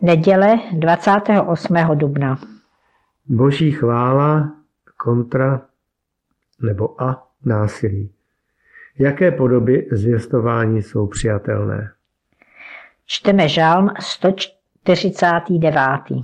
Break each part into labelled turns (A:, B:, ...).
A: Neděle 28. dubna.
B: Boží chvála kontra nebo a násilí. Jaké podoby zvěstování jsou přijatelné?
A: Čteme žalm 149.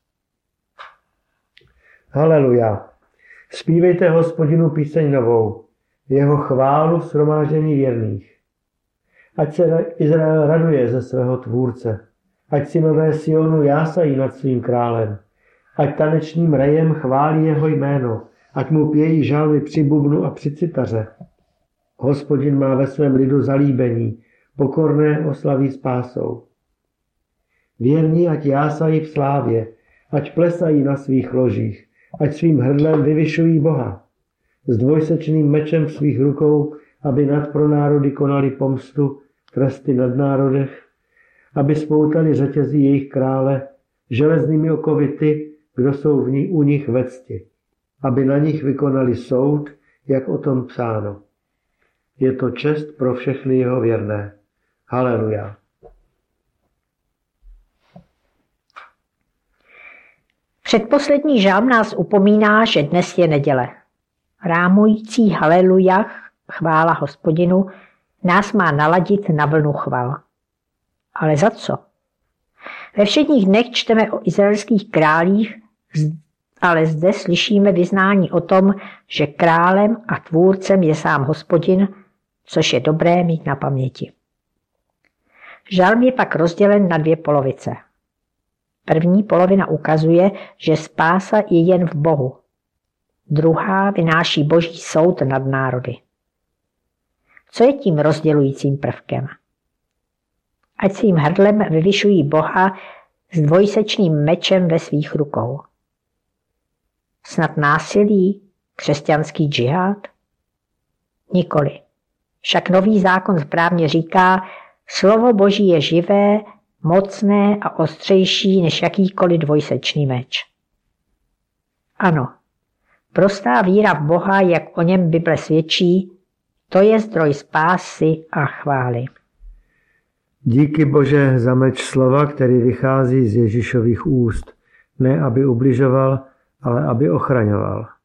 B: Haleluja. Zpívejte Hospodinu píseň novou, jeho chválu v shromáždění věrných. Ať se Izrael raduje ze svého tvůrce, ať synové Sionu jásají nad svým králem, ať tanečním rejem chválí jeho jméno, ať mu pějí žalmy při bubnu a při citaře. Hospodin má ve svém lidu zalíbení, pokorné oslaví spásou. Věrní ať jásají v slávě, ať plesají na svých ložích, ať svým hrdlem vyvyšují Boha. S dvojsečným mečem v svých rukou, aby nad pro národy konali pomstu, tresty nad národech, aby spoutali řetězí jejich krále, železnými okovy ty, kdo jsou u nich ve cti, aby na nich vykonali soud, jak o tom psáno. Je to čest pro všechny jeho věrné. Haleluja.
A: Předposlední žalm nás upomíná, že dnes je neděle. Rámující haleluja, chvála Hospodinu, nás má naladit na vlnu chval. Ale za co? Ve všedních dnech čteme o izraelských králích, ale zde slyšíme vyznání o tom, že králem a tvůrcem je sám Hospodin, což je dobré mít na paměti. Žalm je pak rozdělen na dvě polovice. První polovina ukazuje, že spása je jen v Bohu. Druhá vynáší Boží soud nad národy. Co je tím rozdělujícím prvkem? Ať svým hrdlem vyvyšují Boha s dvojsečným mečem ve svých rukou. Snad násilí, křesťanský džihad? Nikoli. Však Nový zákon správně říká, slovo Boží je živé, mocné a ostřejší než jakýkoliv dvojsečný meč. Ano, prostá víra v Boha, jak o něm Bible svědčí, to je zdroj spásy a chvály.
B: Díky Bože za meč slova, který vychází z Ježíšových úst, ne aby ubližoval, ale aby ochraňoval.